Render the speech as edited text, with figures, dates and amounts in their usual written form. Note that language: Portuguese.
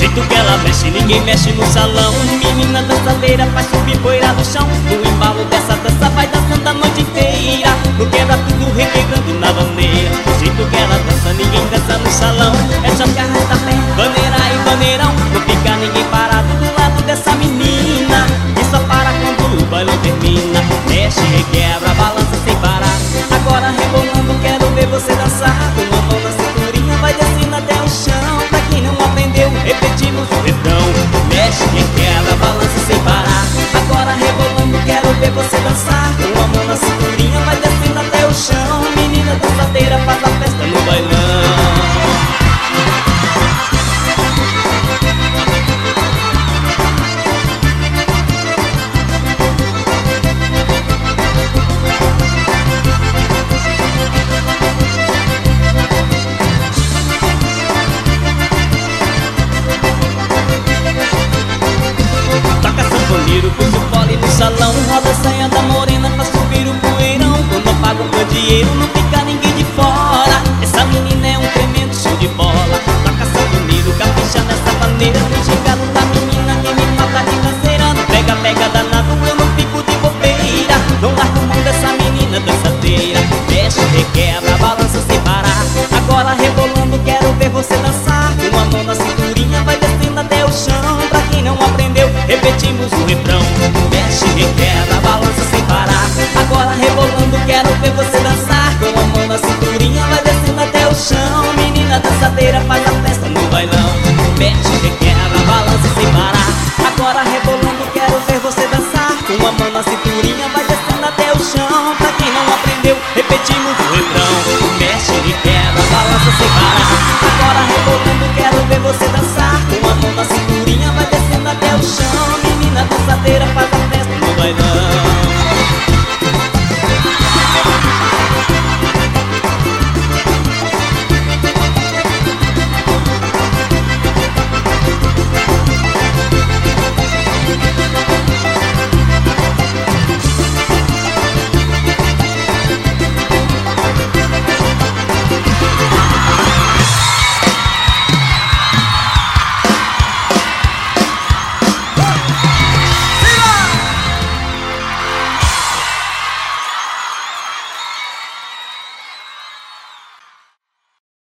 jeito que ela mexe, ninguém mexe no salão. Menina dançadeira faz subir poeira do chão. No embalo dessa dança vai dançando a noite inteira. No quebra tudo requebrando na bandeira. Do jeito que ela dança, ninguém dança no salão. É só que arrasta pé, bandeira e bandeirão. Não fica ninguém parado do lado dessa menina, que só para quando o bailão termina. Mexe, requebra, balança sem parar. Agora rebolando, quero ver você dançar. Com a mão na cinturinha vai descendo até o chão. Pra quem não aprendeu, repetimos o refrão. Mexe, requebra, balança sem parar. Agora rebolando, quero ver você dançar. Com a mão na cinturinha vai descendo até o chão. Menina dançadeira faz a festa no bailão. Pôs o fole no salão, roda a saia da morena pra subir o poeirão. Quando apaga o candeeiro não fica ninguém de fora. Essa menina é um tremendo show de bola. Toca sanfoneiro, capricha nessa maneira. No gingado da menina quem me mata de canseira. No pega, pega danado, eu não fico de bobeira. Não largo mão dessa menina dançadeira. Mexe, requebra, balança sem parar. Agora rebolando, quero ver você dançar. Com a mão na cinturinha vai descendo até o chão. Pra quem não aprendeu, repetimos o refrão. Mexe, requebra, balança sem parar. Agora rebolando, quero ver você dançar.